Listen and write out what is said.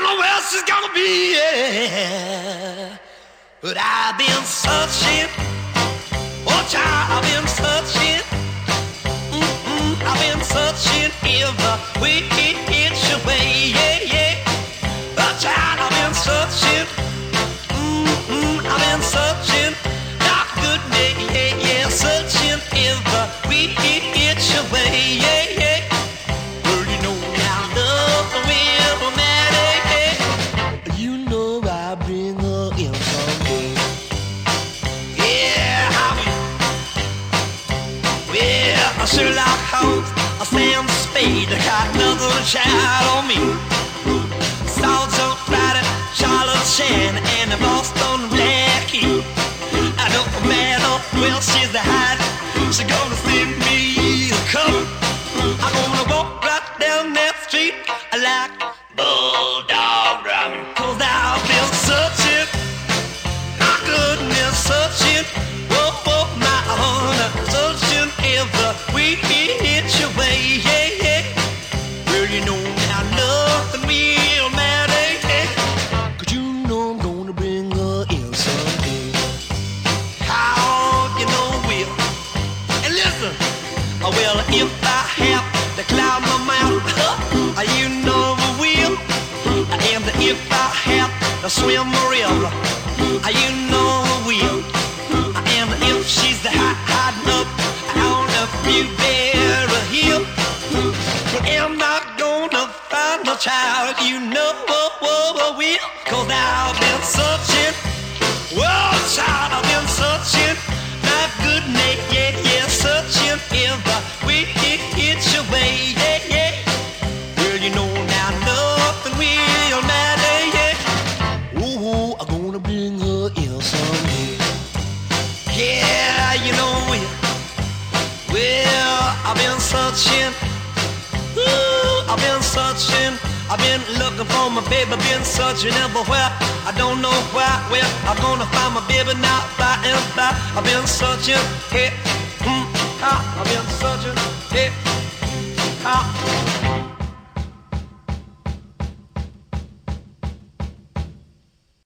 know where she's gonna be, yeah. But I've been searching, oh child, I've been searching. I've been searching every which way, yeah, yeah. Oh child, I've been searching, I've been searching, not good day, yeah, yeah. Searching every which way, yeah, yeah. Well, you know now love will matter, yeah. You know I bring her in someday. Yeah, I will. Well, Sherlock Holmes, Sam Spade, got another child on me. Sergeant Friday, Charlotte Shan, and the Boston Blackie. I know no matter where she's the hide, she's gonna send me a cup. I'm gonna walk right down that street like Bulldog Robin. 'Cause I've been searching, my goodness, searching. Whoa, whoa, my honor, searching every which way, yeah, yeah. Well, you know now nothing will matter, yeah. 'Cause you know I'm gonna bring her in someday. How you know will? And listen, well, if I have to climb my mountain, you know I will. And if I have to swim a river, you know I will. And if she's hiding up on a Blueberry Hill, am I gonna find my child? You know I will. 'Cause I've been searching, well, child, I've been searching. My good name, yeah, yeah, searching every which way, yeah, yeah. Well, you know now nothing will matter, yeah. Ooh, I'm gonna bring her in someday. Yeah, you know it. Well, I've been searching. Ooh, I've been searching. I've been looking for my baby, been searching everywhere. I don't know where I'm gonna find my baby now, by and by. I've been searching, hey, I've been